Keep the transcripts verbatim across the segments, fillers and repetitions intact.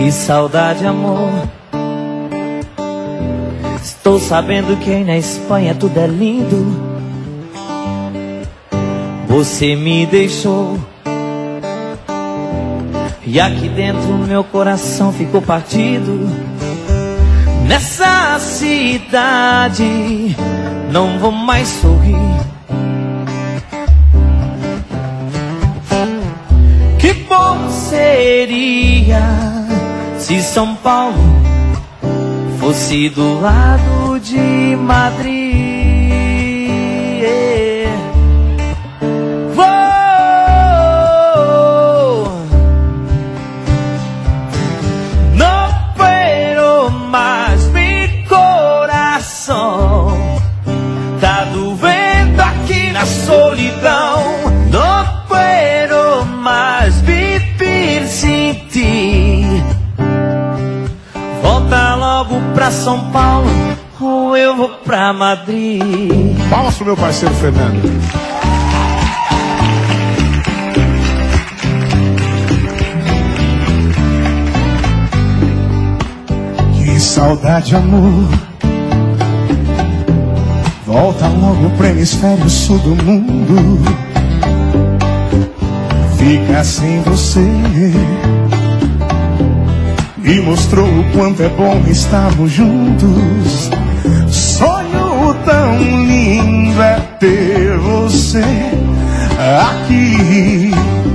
Que saudade, amor. Estou sabendo que aí na Espanha tudo é lindo. Você me deixou e aqui dentro meu coração ficou partido. Nessa cidade não vou mais sorrir. Que bom seria se São Paulo fosse do lado de Madrid. Vou. Não puedo mais, mi coração tá doendo aqui na solidão. Não puedo mais viver sem ti. Volta logo pra São Paulo ou eu vou pra Madrid. Palmas pro meu parceiro Fernando. Que saudade, amor. Volta logo pro hemisfério sul do mundo. Ficar sem você me mostrou o quanto é bom estarmos juntos. Sonho tão lindo é ter você aqui,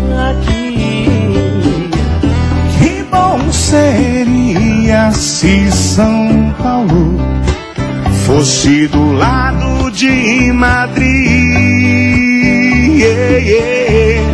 Aqui. que bom seria se São Paulo fosse do lado de Madrid. Yeah, yeah.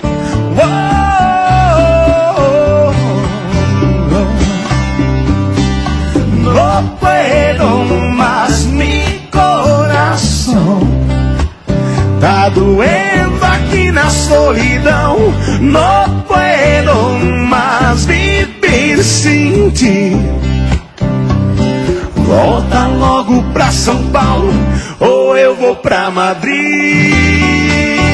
No puedo más, mi coração tá doendo aqui na solidão. No puedo más viver sem ti. Volta logo pra São Paulo ou eu vou pra Madrid.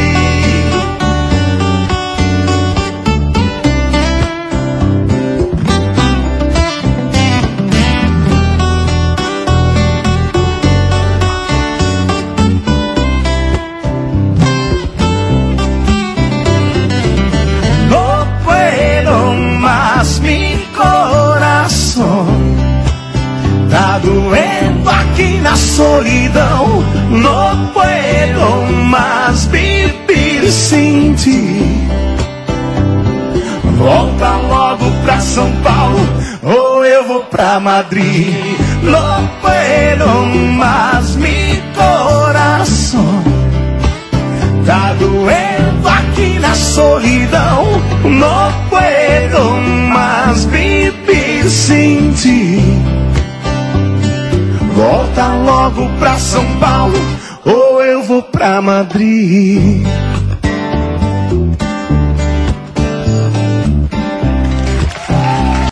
Tá doendo aqui na solidão. Não puedo mais viver sem ti. Volta logo pra São Paulo ou eu vou pra Madrid. Não puedo mais, mi coração tá doendo aqui na solidão. Não puedo mais viver sem ti. Volta logo pra São Paulo ou eu vou pra Madrid.